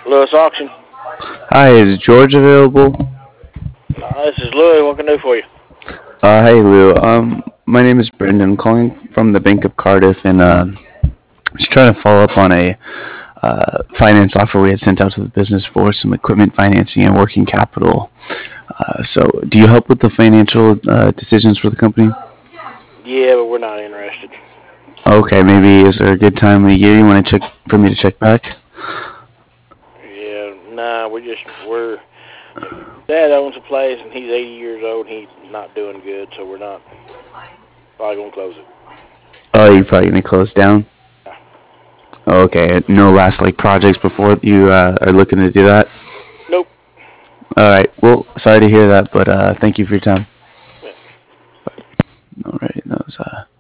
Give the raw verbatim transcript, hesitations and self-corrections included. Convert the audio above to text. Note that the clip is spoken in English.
Lewis Auction. Hi, is George available? Uh, this is Louis. What can I do for you? Uh, hey Lou. Um, my name is Brendan. I'm calling from the Bank of Cardiff, and uh, just trying to follow up on a uh, finance offer we had sent out to the business for some equipment financing and working capital. Uh, so, do you help with the financial uh, decisions for the company? Yeah, but we're not interested. Okay, maybe is there a good time of the year you want to check for me to check back? Yeah, nah, we just we're. Dad owns a place and he's eighty years old. And he's not doing good, so we're not probably gonna close it. Oh, you're probably gonna close down. Yeah. Okay, no last like projects before you uh, are looking to do that. Nope. All right. Well, sorry to hear that, but uh, thank you for your time. Yeah. All right. That was uh,